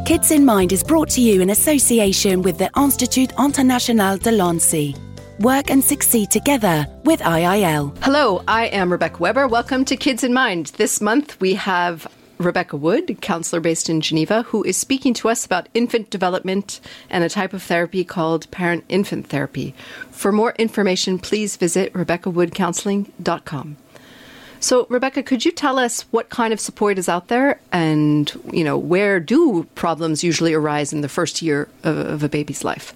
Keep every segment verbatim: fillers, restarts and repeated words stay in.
Kids in Mind is brought to you in association with the Institut International de Lancy. Work and succeed together with I I L. Hello, I am Rebecca Weber. Welcome to Kids in Mind. This month we have Rebecca Wood, counselor based in Geneva, who is speaking to us about infant development and a type of therapy called parent-infant therapy. For more information, please visit rebecca wood counseling dot com. So, Rebecca, could you tell us what kind of support is out there and, you know, where do problems usually arise in the first year of, of a baby's life?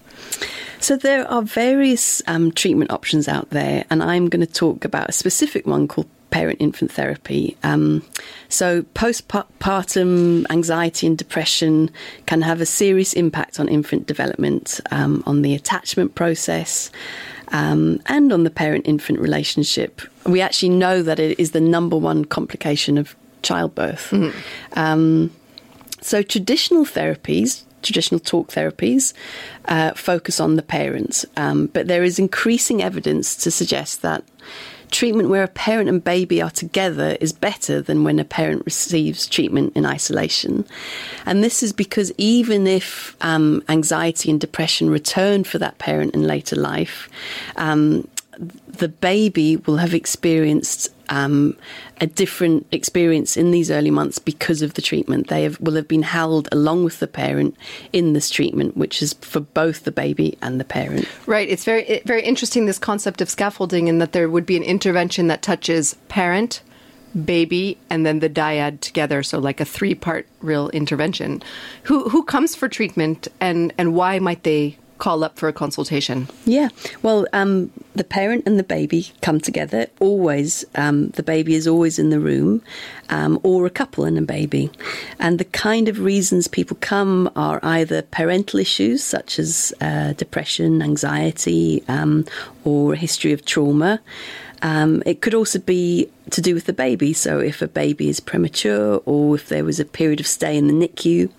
So there are various um, treatment options out there, and I'm going to talk about a specific one called parent-infant therapy. Um, so postpartum anxiety and depression can have a serious impact on infant development, um, on the attachment process, um, and on the parent-infant relationship. We actually know that it is the number one complication of childbirth. Mm-hmm. Um, so traditional therapies, traditional talk therapies, uh, focus on the parents, um, but there is increasing evidence to suggest that treatment where a parent and baby are together is better than when a parent receives treatment in isolation. And this is because even if um, anxiety and depression return for that parent in later life, um, the baby will have experienced um, a different experience in these early months because of the treatment. They have, will have been held along with the parent in this treatment, which is for both the baby and the parent. Right. It's very, very interesting, this concept of scaffolding, in that there would be an intervention that touches parent, baby, and then the dyad together. So like a three-part real intervention. Who who comes for treatment, and, and why might they call up for a consultation? Yeah, well, um, the parent and the baby come together. Always, um, the baby is always in the room, um, or a couple and a baby. And the kind of reasons people come are either parental issues, such as uh, depression, anxiety, um, or a history of trauma. Um, it could also be to do with the baby. So if a baby is premature, or if there was a period of stay in the N I C U.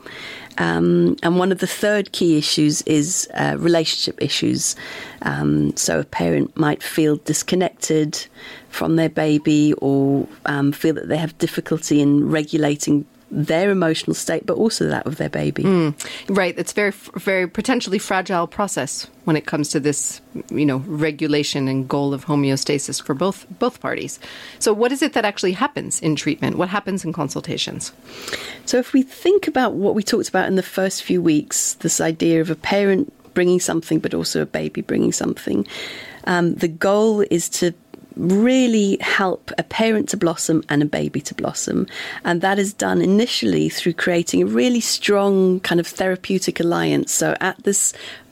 Um, and one of the third key issues is uh, relationship issues. Um, so a parent might feel disconnected from their baby, or um, feel that they have difficulty in regulating their emotional state, but also that of their baby. Mm, right. It's very, very potentially fragile process when it comes to this, you know, regulation and goal of homeostasis for both both parties. So what is it that actually happens in treatment? What happens in consultations? So if we think about what we talked about in the first few weeks, this idea of a parent bringing something, but also a baby bringing something, um, the goal is to really help a parent to blossom and a baby to blossom. And that is done initially through creating a really strong kind of therapeutic alliance. So at this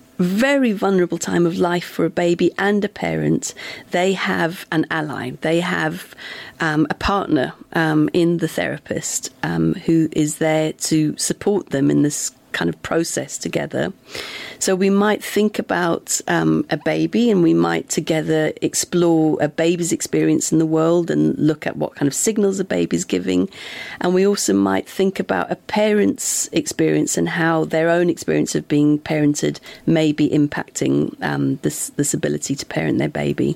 very vulnerable time of life for a baby and a parent, they have an ally. They have um, a partner um, in the therapist um, who is there to support them in this kind of process together. So we might think about um, a baby, and we might together explore a baby's experience in the world and look at what kind of signals a baby's giving. And we also might think about a parent's experience and how their own experience of being parented may be impacting um, this, this ability to parent their baby.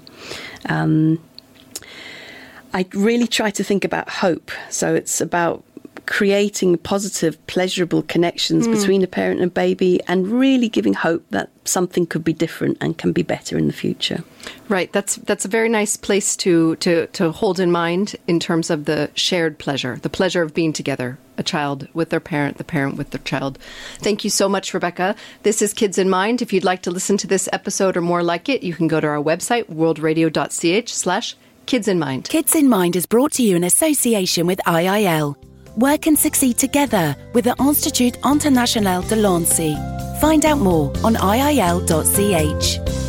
Um, I really try to think about hope. So it's about creating positive, pleasurable connections mm. between a parent and baby, and really giving hope that something could be different and can be better in the future. Right. That's that's a very nice place to, to, to hold in mind in terms of the shared pleasure, the pleasure of being together, a child with their parent, the parent with their child. Thank you so much, Rebecca. This is Kids in Mind. If you'd like to listen to this episode or more like it, you can go to our website, worldradio.ch slash Kids in Mind. Kids in Mind is brought to you in association with I I L. Work and succeed together with the Institut International de Lancy. Find out more on I I L dot C H.